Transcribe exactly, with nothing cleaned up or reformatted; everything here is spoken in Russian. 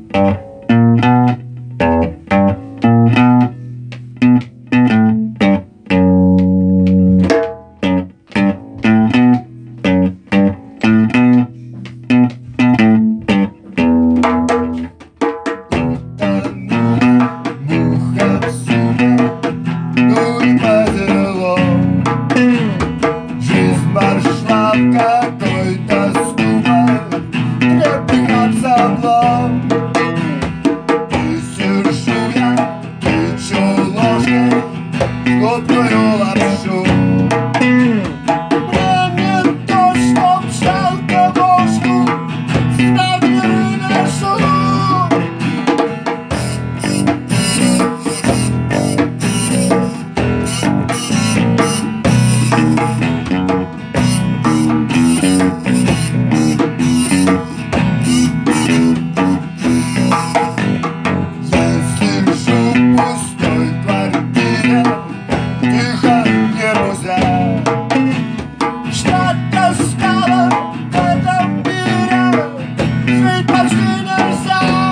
Какой-то ступор крепких облом. И сижу я, тычу ложкой глупую лапшу. Мне не то, чтоб жалко ложку, ставлю на шуну. Что-то стало в этом мире, жить почти нельзя.